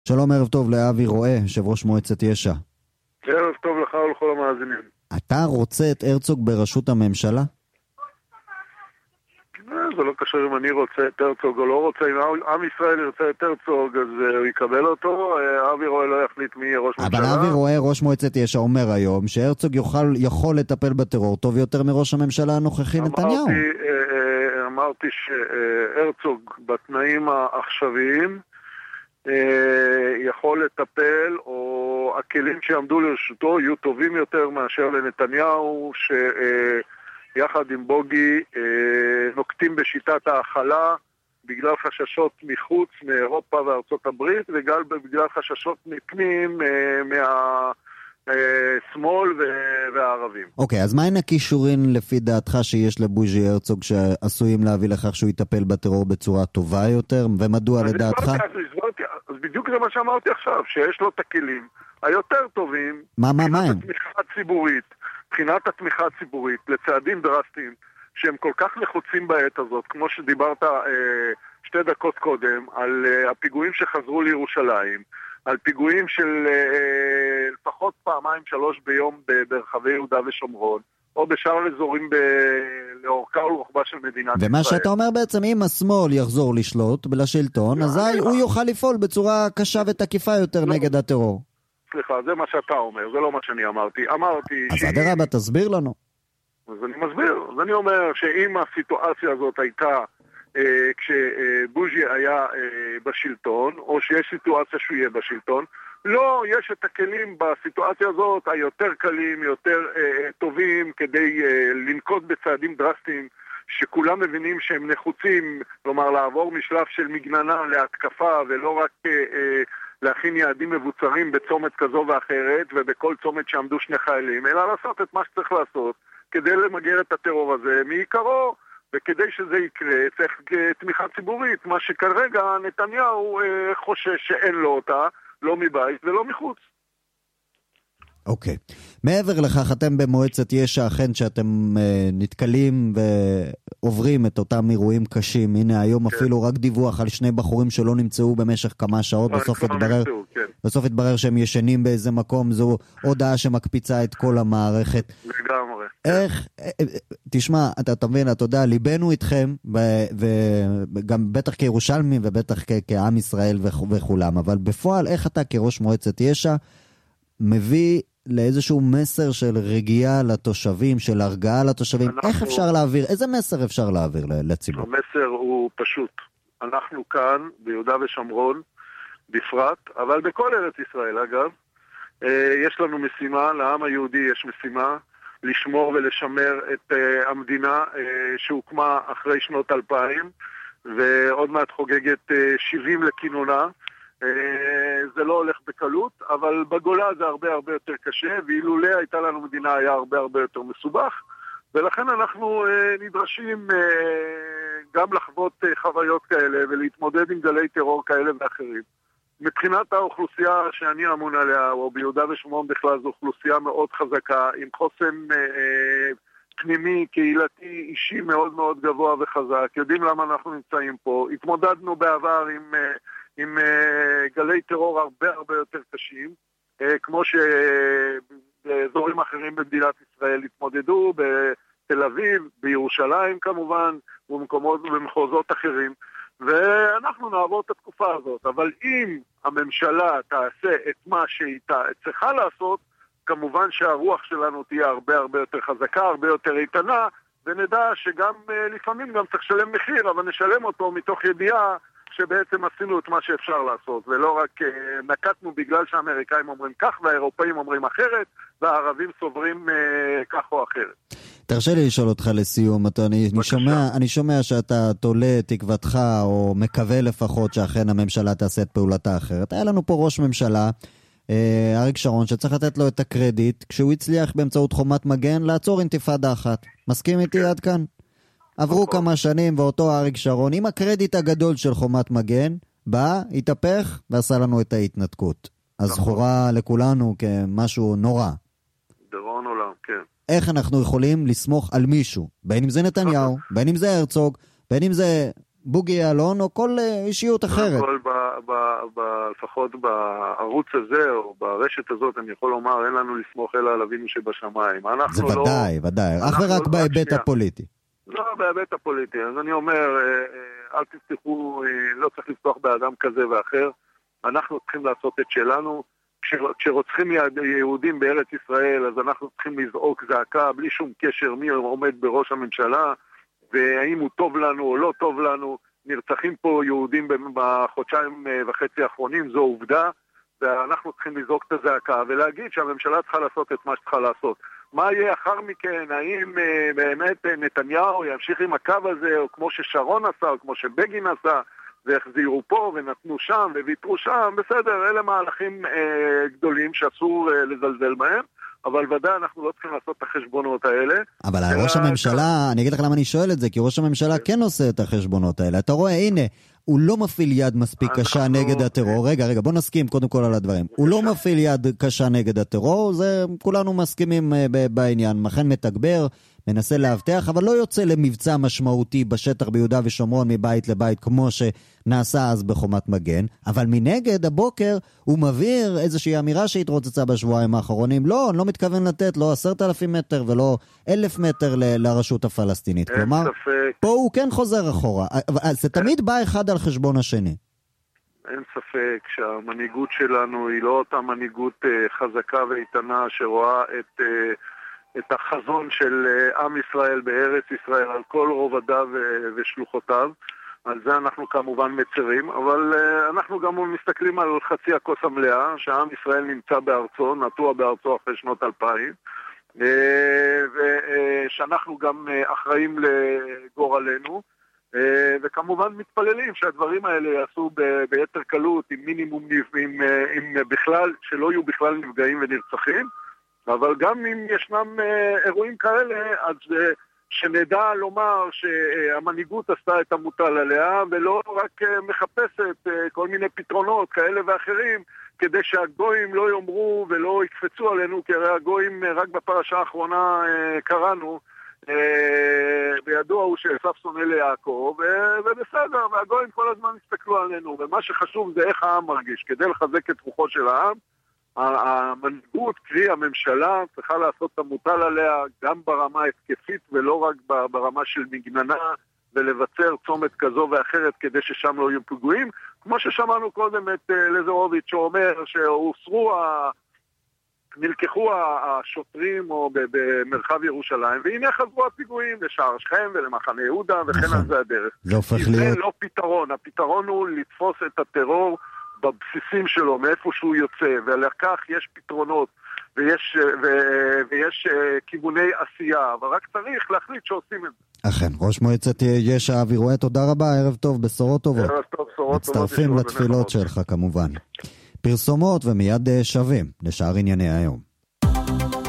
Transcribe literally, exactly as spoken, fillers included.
שלום, ערב טוב לאבי רואה, יושב ראש מועצת יש"ע. ערב טוב לך ולכל המאזינים. אתה רוצה את הרצוג בראשות הממשלה? זה לא קשור אם אני רוצה את הרצוג או לא רוצה. אם עם ישראל ירצה את הרצוג, אז הוא יקבל אותו. אבי רואה לא יחליט מי יהיה ראש ממשלה. אבל אבי רואה, ראש מועצת יש"ע, אומר היום שהרצוג יוכל, יכול לטפל בטרור טוב יותר מראש הממשלה הנוכחי נתניהו. אמרתי, אמרתי שהרצוג בתנאים העכשוויים יכול לטפל, או הכלים שיעמדו לרשותו יהיו טובים יותר מאשר לנתניהו, שיחד עם בוגי נוקטים בשיטת האכלה בגלל חששות מחוץ, מאירופה וארצות הברית, וגם בגלל חששות מפנים מהשמאל והערבים. אוקיי, אז מהן הכישורים לפי דעתך שיש לבוז'י הרצוג שעשויים להביא לכך שהוא יטפל בטרור בצורה טובה יותר, ומדוע לדעתך? אז בדיוק זה מה שאמרתי עכשיו, שיש לו את הכלים היותר טובים, מה, מה, מה הם? התמיכה הציבורית, מבחינת התמיכה הציבורית לצעדים דרסטיים שהם כל כך נחוצים בעת הזאת, כמו שדיברת אה, שתי דקות קודם על אה, הפיגועים שחזרו לירושלים, על פיגועים של אה, לפחות פעמיים שלוש ביום ברחבי יהודה ושומרון, או בשאר אזורים ב... לאורכה ולרוחבה של מדינת ישראל. ומה שאתה אומר בעצם, אם השמאל יחזור לשלוט לשלטון, אזי הוא יוכל לפעול בצורה קשה ותקיפה יותר לא. נגד הטרור. סליחה, זה מה שאתה אומר, זה לא מה שאני אמרתי. אמרתי... אז אדרבה, תסביר לנו. אז אני מסביר. אז אני אומר שאם הסיטואציה הזאת הייתה אה, כשבוז'י היה אה, בשלטון, או שיש סיטואציה שהוא יהיה בשלטון, לא, יש את הכלים בסיטואציה הזאת היותר קלים, יותר אה, טובים, כדי אה, לנקוט בצעדים דרסטיים שכולם מבינים שהם נחוצים, כלומר לעבור משלב של מגננה להתקפה, ולא רק אה, אה, להכין יעדים מבוצרים בצומת כזו ואחרת, ובכל צומת שעמדו שני חיילים, אלא לעשות את מה שצריך לעשות כדי למגר את הטרור הזה מעיקרו, וכדי שזה יקרה צריך תמיכה ציבורית, מה שכרגע נתניהו אה, חושש שאין לו אותה, לא מבית ולא מחוץ. אוקיי. מעבר לכך, אתם במועצת יש"ע, אכן שאתם אה, נתקלים ועוברים את אותם אירועים קשים. הנה, היום כן. אפילו רק דיווח על שני בחורים שלא נמצאו במשך כמה שעות. בסוף התברר, נמצאו, כן. בסוף התברר שהם ישנים באיזה מקום. זו הודעה שמקפיצה את כל המערכת. לגמרי. איך, תשמע, אתה, אתה מבין, אתה יודע, ליבנו איתכם, וגם בטח כירושלמי ובטח כעם ישראל וכולם, אבל בפועל, איך אתה כראש מועצת יש"ע מביא לאיזשהו מסר של רגיעה לתושבים, של הרגעה לתושבים? אנחנו... איך אפשר להעביר, איזה מסר אפשר להעביר לציבור? המסר הוא פשוט. אנחנו כאן, ביהודה ושומרון, בפרט, אבל בכל ארץ ישראל, אגב, יש לנו משימה, לעם היהודי יש משימה, לשמור ולשמר את uh, המדינה uh, שהוקמה אחרי שנות אלפיים, ועוד מעט חוגגת uh, שבעים לכינונה. Uh, זה לא הולך בקלות, אבל בגולה זה הרבה הרבה יותר קשה, ואילולא הייתה לנו מדינה היה הרבה הרבה יותר מסובך, ולכן אנחנו uh, נדרשים uh, גם לחוות uh, חוויות כאלה, ולהתמודד עם גלי טרור כאלה ואחרים. מבחינת האוכלוסייה שאני אמון עליה, או ביהודה ושומרון בכלל, זו אוכלוסייה מאוד חזקה, עם חוסן אה, פנימי, קהילתי, אישי מאוד מאוד גבוה וחזק. יודעים למה אנחנו נמצאים פה. התמודדנו בעבר עם, אה, עם אה, גלי טרור הרבה הרבה יותר קשים, אה, כמו שבאזורים אחרים במדינת ישראל התמודדו, בתל אביב, בירושלים כמובן, ובמקומות ובמחוזות אחרים. ואנחנו נעבור את התקופה הזאת, אבל אם הממשלה תעשה את מה שהיא צריכה לעשות, כמובן שהרוח שלנו תהיה הרבה הרבה יותר חזקה, הרבה יותר איתנה, ונדע שגם לפעמים גם צריך לשלם מחיר, אבל נשלם אותו מתוך ידיעה שבעצם עשינו את מה שאפשר לעשות, ולא רק נקטנו בגלל שהאמריקאים אומרים כך, והאירופאים אומרים אחרת, והערבים סוברים כך או אחרת. תרשה לי לשאול אותך לסיום, אתה, אני, אני, שומע, אני שומע שאתה תולה תקוותך, או מקווה לפחות שאכן הממשלה תעשה את פעולתה אחרת. היה לנו פה ראש ממשלה, אה, אריק שרון, שצריך לתת לו את הקרדיט, כשהוא הצליח באמצעות חומת מגן לעצור אינתיפאדה אחת. מסכים איתי עד כאן? עברו כמה שנים, ואותו אריק שרון, עם הקרדיט הגדול של חומת מגן, בא, התהפך, ועשה לנו את ההתנתקות. אז זכורה לכולנו כמשהו נורא. דרון עולם, כן. איך אנחנו יכולים לסמוך על מישהו, בין אם זה נתניהו, בין אם זה הרצוג, בין אם זה בוגי יעלון או כל אישיות אחרת. לפחות בערוץ הזה או ברשת הזאת אני יכול לומר, אין לנו לסמוך אלא על אבינו שבשמיים. זה ודאי, ודאי, אך ורק בהיבט הפוליטי. לא, בהיבט הפוליטי. אז אני אומר, אל תפתחו, לא צריך לפתוח באדם כזה ואחר. אנחנו צריכים לעשות את שלנו. כשרוצחים יהודים בארץ ישראל, אז אנחנו צריכים לזעוק זעקה, בלי שום קשר מי עומד בראש הממשלה, והאם הוא טוב לנו או לא טוב לנו. נרצחים פה יהודים בחודשיים וחצי האחרונים, זו עובדה, ואנחנו צריכים לזעוק את הזעקה, ולהגיד שהממשלה צריכה לעשות את מה שצריכה לעשות. מה יהיה אחר מכן? האם באמת נתניהו ימשיך עם הקו הזה, או כמו ששרון עשה, או כמו שבגין עשה, והחזירו פה ונתנו שם וויתרו שם? בסדר, אלה מהלכים אה, גדולים שאסור אה, לזלזל בהם, אבל ודאי אנחנו לא צריכים לעשות את החשבונות האלה. אבל ראש הממשלה, אני אגיד לך למה אני שואל את זה, כי ראש הממשלה כן עושה את החשבונות האלה. אתה רואה, הנה, הוא לא מפעיל יד מספיק קשה נגד הטרור. רגע, רגע, בוא נסכים קודם כל על הדברים. הוא לא מפעיל יד קשה נגד הטרור, זה כולנו מסכימים בעניין. מכן מתגבר, מנסה להבטח, אבל לא יוצא למבצע משמעותי בשטח ביהודה ושומרון מבית לבית, כמו שנעשה אז בחומת מגן. אבל מנגד, הבוקר הוא מבהיר איזושהי אמירה שהתרוצצה בשבועיים האחרונים. לא, אני לא מתכוון לתת, לא עשרת אלפים מטר ולא אלף מטר ל- לרשות הפלסטינית. כלומר, פה הוא כן חוזר אחורה. זה תמיד בא אחד על חשבון השני. אין ספק שהמנהיגות שלנו היא לא אותה מנהיגות חזקה ואיתנה שרואה את... את החזון של עם ישראל בארץ ישראל על כל רובדיו ושלוחותיו. על זה אנחנו כמובן מצרים, אבל אנחנו גם מסתכלים על חצי הכוס המלאה, שהעם ישראל נמצא בארצו, נטוע בארצו אחרי שנות אלפיים, ושאנחנו גם אחראים לגורלנו, וכמובן מתפללים שהדברים האלה יעשו ביתר קלות, עם מינימום, עם, עם בכלל, שלא יהיו בכלל נפגעים ונרצחים, אבל גם אם ישנם אירועים כאלה, אז שנדע לומר שהמנהיגות עשתה את המוטל עליה, ולא רק מחפשת כל מיני פתרונות כאלה ואחרים, כדי שהגויים לא יאמרו ולא יקפצו עלינו, כי הרי הגויים רק בפרשה האחרונה קראנו, בידוע הוא שעשו שונא ליעקב, ובסדר, והגויים כל הזמן הסתכלו עלינו, ומה שחשוב זה איך העם מרגיש, כדי לחזק את רוחו של העם, המנהיגות, קרי הממשלה, צריכה לעשות את המוטל עליה גם ברמה התקפית ולא רק ברמה של מגננה, ולבצר צומת כזו ואחרת כדי ששם לא יהיו פיגועים, כמו ששמענו קודם את לזרוביץ' שאומר שהוסרו, נלקחו השוטרים או במרחב ירושלים, והנה חזרו הפיגועים לשער שכם ולמחנה יהודה, וכן על זה הדרך. זה הופך להיות... זה לא פתרון, הפתרון הוא לתפוס את הטרור בבסיסים שלו, מאיפה שהוא יוצא, ולכך יש פתרונות, ויש, ו, ויש כיווני עשייה, אבל רק צריך להחליט שעושים את זה. אכן, ראש מועצת יש"ע אבי רואה, תודה רבה, ערב טוב, בשורות טובות. ערב טוב, בשורות טובות. מצטרפים לתפילות שלך כמובן. פרסומות ומיד שווים לשאר ענייני היום.